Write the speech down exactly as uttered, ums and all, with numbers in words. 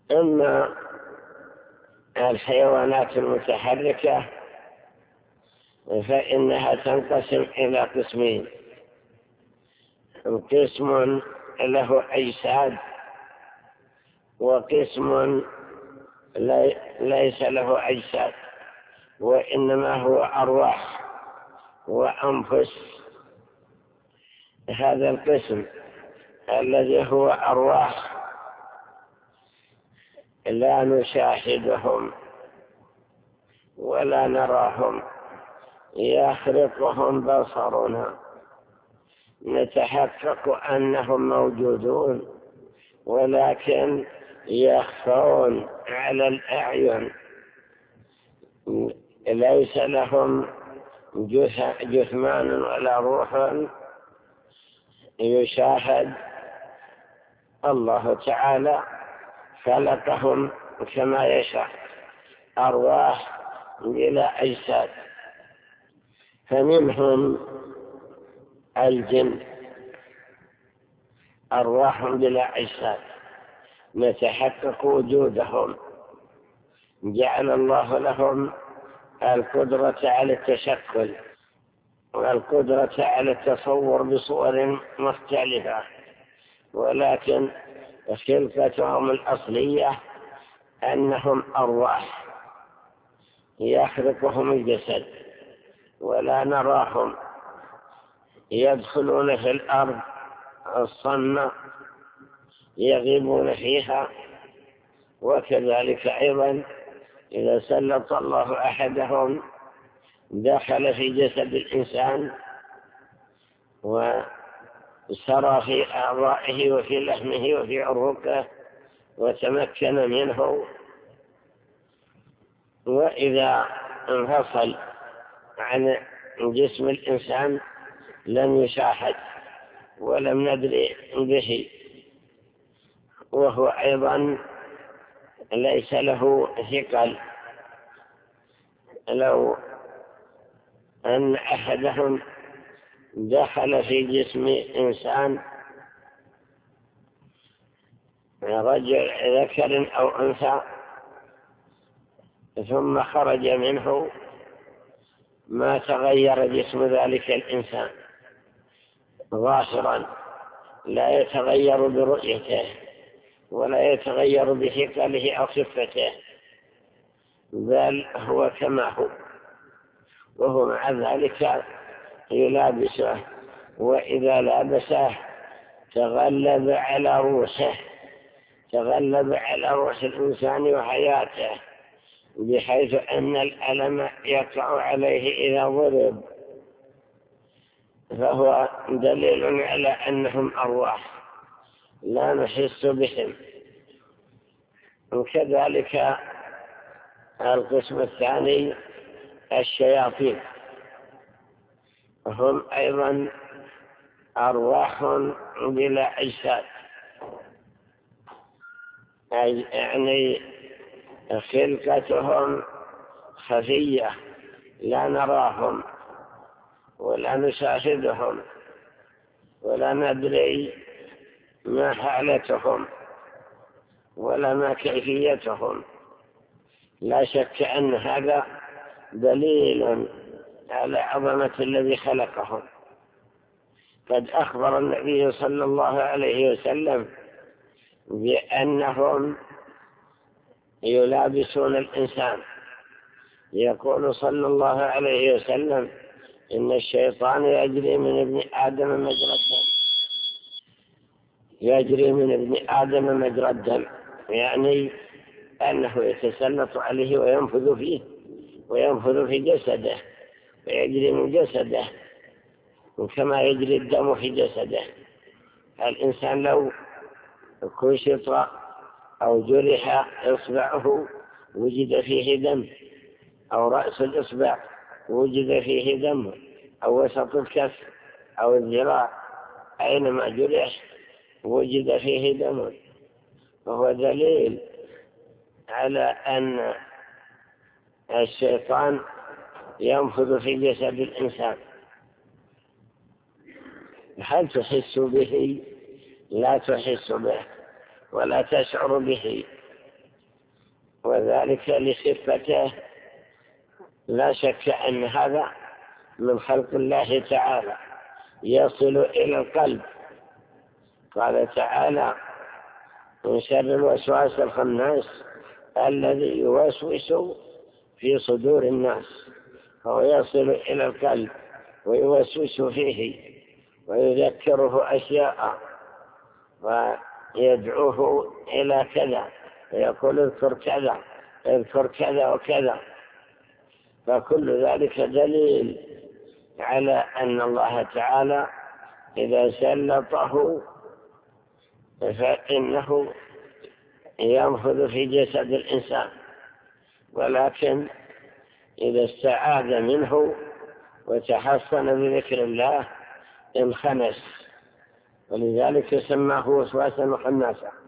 أما الحيوانات المتحركة فإنها تنقسم إلى قسمين: قسم له أجساد، وقسم ليس له أجساد وإنما هو أرواح وأنفس. هذا القسم الذي هو أرواح لا نشاهدهم ولا نراهم، يخرقهم بصرنا، نتحقق أنهم موجودون ولكن يخفون على الأعين، ليس لهم جثمان ولا روح يشاهد. الله تعالى خلقهم كما يشاء، أرواح بلا أجساد. فمنهم الجن أرواح بلا أجساد نتحقق وجودهم، جعل الله لهم القدرة على التشكل والقدرة على التصور بصور مختلفة، ولكن خلقتهم الأصلية أنهم أرواح يخرقهم الجسد ولا نراهم، يدخلون في الأرض الصمة يغيبون فيها. وكذلك أيضا إذا سلط الله أحدهم دخل في جسد الإنسان وسرى في أعضائه وفي لحمه وفي عروقه وتمكن منه، وإذا انفصل عن جسم الإنسان لم يشاهد ولم ندري به، وهو أيضا ليس له ثقل. لو أن أحدهم دخل في جسم إنسان رجل ذكر أو أنثى ثم خرج منه ما تغير جسم ذلك الإنسان ظاهرا، لا يتغير برؤيته ولا يتغير بثقله أو خفته، بل هو كما هو، وهو مع ذلك يلابسه، وإذا لابسه تغلب على روحه، تغلب على روح الإنسان وحياته، بحيث أن الألم يقع عليه إذا ضرب، فهو دليل على أنهم أرواح لا نحس بهم. وكذلك القسم الثاني الشياطين، هم أيضا أرواح بلا أجساد، يعني خلقتهم خفية لا نراهم ولا نشاهدهم ولا ندري ما حالتهم ولا ما كيفيتهم. لا شك أن هذا دليل على عظمة الذي خلقهم. قد أخبر النبي صلى الله عليه وسلم بأنهم يلابسون الإنسان. يقول صلى الله عليه وسلم: إن الشيطان يجري من ابن آدم مجرى الدم، يجري من ابن آدم مجرى الدم، يعني أنه يتسلط عليه وينفذ فيه وينفذ في جسده ويجري من جسده وكما يجري الدم في جسده. الإنسان لو كشط أو جرح إصبعه وجد فيه دم، أو رأس الإصبع وجد فيه دم، أو وسط الكف أو الذراع أينما جرح وجد فيه دم، وهو دليل على أن الشيطان ينفذ في جسد الإنسان. هل تحس به؟ لا تحس به ولا تشعر به، وذلك لخفته. لا شك أن هذا من خلق الله تعالى يصل إلى القلب. قال تعالى: من شر الوسواس الخناس الذي يوسوس في صدور الناس. فهو يصل إلى القلب ويوسوس فيه ويذكره أشياء ويدعوه إلى كذا، ويقول: اذكر كذا اذكر كذا وكذا. فكل ذلك دليل على أن الله تعالى إذا سلطه فإنه ينفذ في جسد الإنسان، ولكن إذا استعاذ منه وتحصن بذكر الله انخنس، ولذلك سماه وسواسا خناسا.